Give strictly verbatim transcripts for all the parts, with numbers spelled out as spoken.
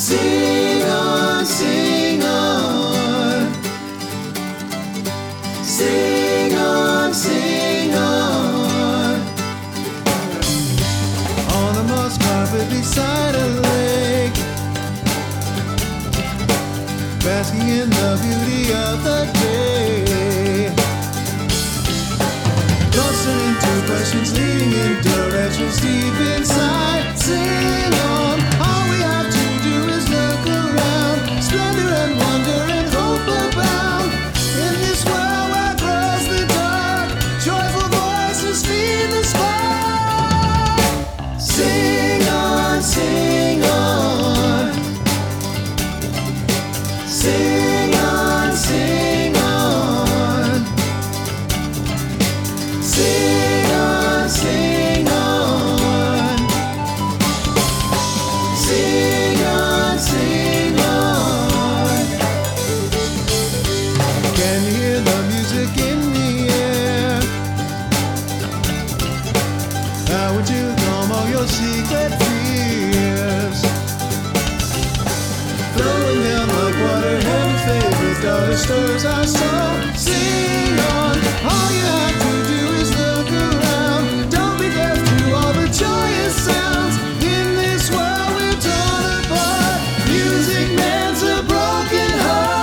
Sing on, sing on. Sing on, sing on. On the moss carpet beside a lake, basking in the beauty of the day, tossing into questions, leading in directions deep inside. Sing on. All we have to do is look around. Splendor and wonder and hope abound. In this world where grows the dark, joyful voices feed the spark. Sing on, sing on. Sing on, sing on. Sing on, sing on. Sing on, sing on. Can you hear the music in the air? How would you calm all your secret fears? Flowing down like water, heaven's favorite daughter stirs our soul. Sing on. All you have to do is look around. Don't be deaf to all the joyous sounds. In this world we're torn apart. Music mends a broken heart.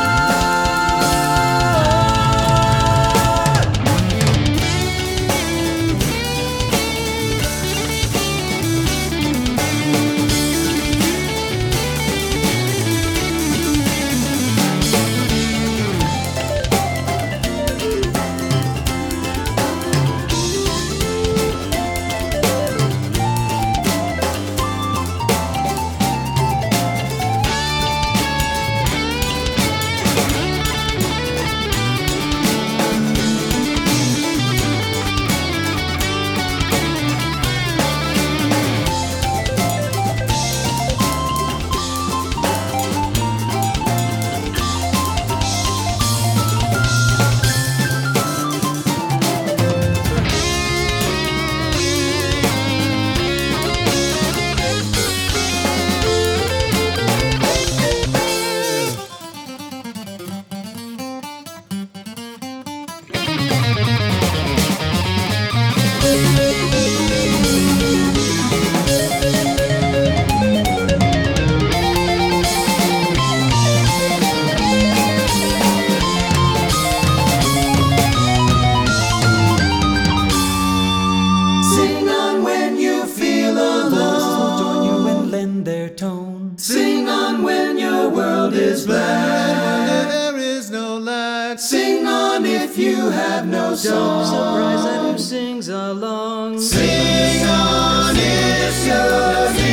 Sing on when you feel alone. Join you and lend their tone. Sing on when your world is black, when there is no light. Sing on if you have no Don't song. be surprised at who sings along. Sing on if you're